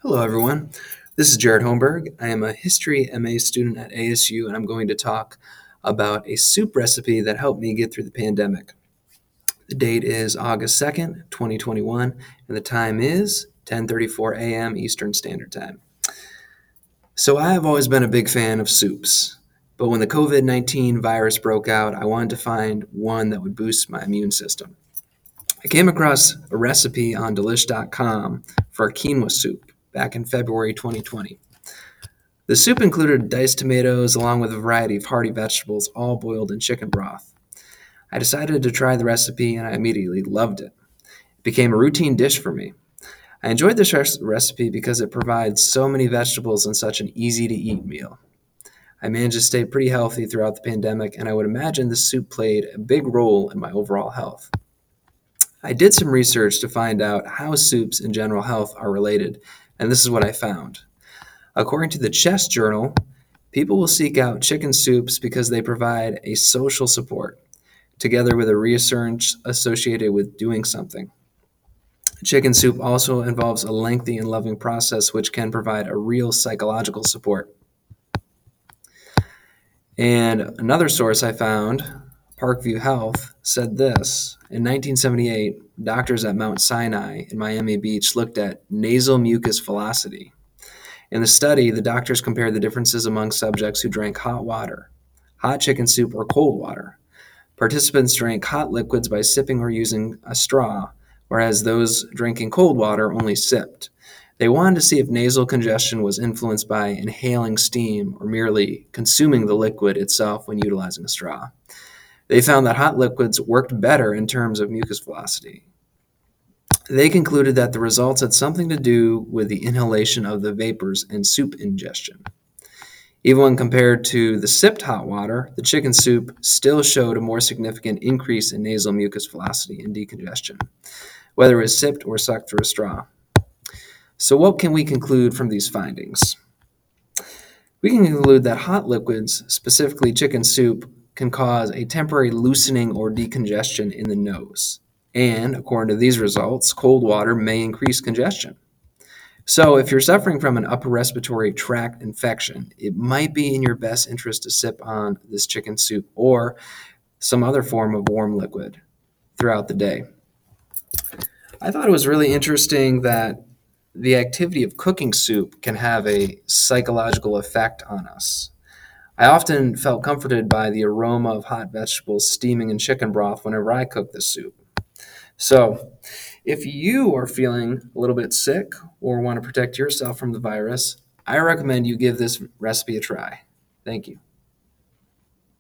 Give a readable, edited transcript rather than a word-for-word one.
Hello, everyone. This is Jared Holmberg. I am a history MA student at ASU, and I'm going to talk about a soup recipe that helped me get through the pandemic. The date is August 2nd, 2021, and the time is 10:34 a.m. Eastern Standard Time. So I have always been a big fan of soups, but when the COVID-19 virus broke out, I wanted to find one that would boost my immune system. I came across a recipe on Delish.com for a quinoa soup back in February 2020. The soup included diced tomatoes along with a variety of hearty vegetables, all boiled in chicken broth. I decided to try the recipe and I immediately loved it. It became a routine dish for me. I enjoyed this recipe because it provides so many vegetables in such an easy to eat meal. I managed to stay pretty healthy throughout the pandemic, and I would imagine this soup played a big role in my overall health. I did some research to find out how soups and general health are related, and this is what I found. According to the Chess Journal, people will seek out chicken soups because they provide a social support, together with a reassurance associated with doing something. Chicken soup also involves a lengthy and loving process, which can provide a real psychological support. And another source I found, Parkview Health, said this. In 1978, doctors at Mount Sinai in Miami Beach looked at nasal mucus velocity. In the study, the doctors compared the differences among subjects who drank hot water, hot chicken soup, or cold water. Participants drank hot liquids by sipping or using a straw, whereas those drinking cold water only sipped. They wanted to see if nasal congestion was influenced by inhaling steam or merely consuming the liquid itself when utilizing a straw. They found that hot liquids worked better in terms of mucus velocity. They concluded that the results had something to do with the inhalation of the vapors and soup ingestion. Even when compared to the sipped hot water, the chicken soup still showed a more significant increase in nasal mucus velocity and decongestion, whether it was sipped or sucked through a straw. So what can we conclude from these findings? We can conclude that hot liquids, specifically chicken soup, can cause a temporary loosening or decongestion in the nose. And according to these results, cold water may increase congestion. So if you're suffering from an upper respiratory tract infection, it might be in your best interest to sip on this chicken soup or some other form of warm liquid throughout the day. I thought it was really interesting that the activity of cooking soup can have a psychological effect on us. I often felt comforted by the aroma of hot vegetables steaming in chicken broth whenever I cook this soup. So, if you are feeling a little bit sick or want to protect yourself from the virus, I recommend you give this recipe a try. Thank you.